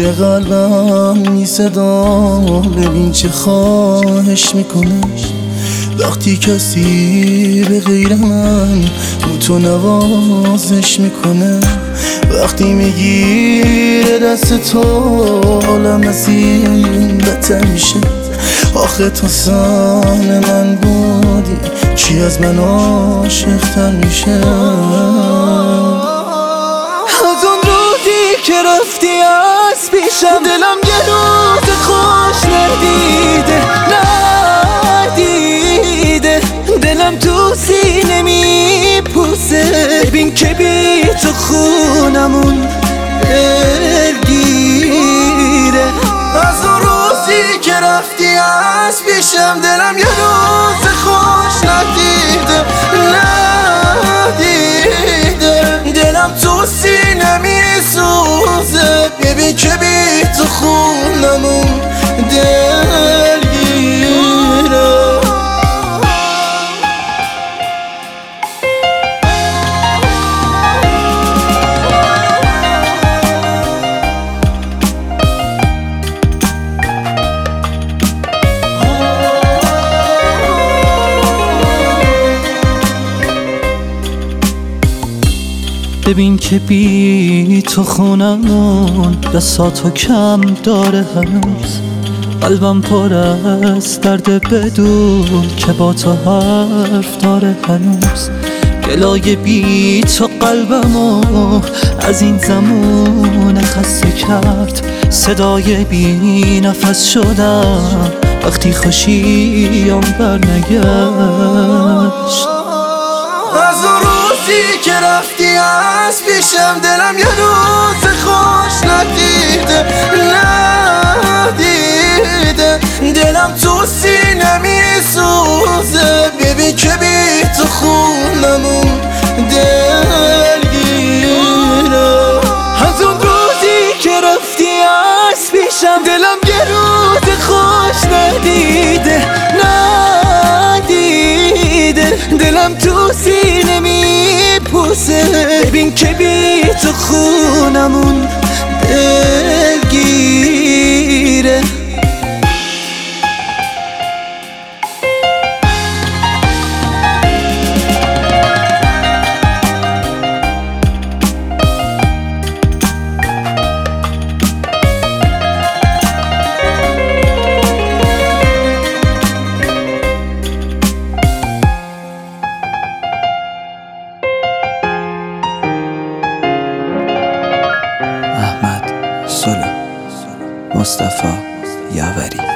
قلبم می صدا، ببین چه خواهش میکنه وقتی کسی به غیر من رو تو نوازش میکنه. وقتی میگیره دست تو حالم از این بهتر میشه. آخه تو سان من بودی چی از من عاشق‌تر میشه. از اون روزی که رفتی از پیشم دلم یه روز خوش ندیده، دلم تو سینه میپوسه. ببین که بی تو خونمون دلگیره. از اون روزی که رفتی از پیشم دلم یه روز خوش ندیده، دلم تو سینه میسوزه. ببین که بی تو خونمون دلگیره. ببین که بی تو خونمون بساتو کم داره هنوز. قلبم پر از درد بدون که با تو حرف داره هنوز. گلای بی تو قلبمو از این زمان خسته کرد. صدای بی نفس شدم وقتی خوشیم برنگشت. از اون روزی که رفتی از پیشم دلم یه روز خوش ندیده، دلم تو سینه میسوزه. ببین که بی تو خونمون دلگیره. از اون روزی که رفتی از پیشم دلم یه روز خوش ندیده، دلم تو سینه میپوسه. ببین که بی تو خونمون دلگیره. احمد سلو، مصطفی یاوری.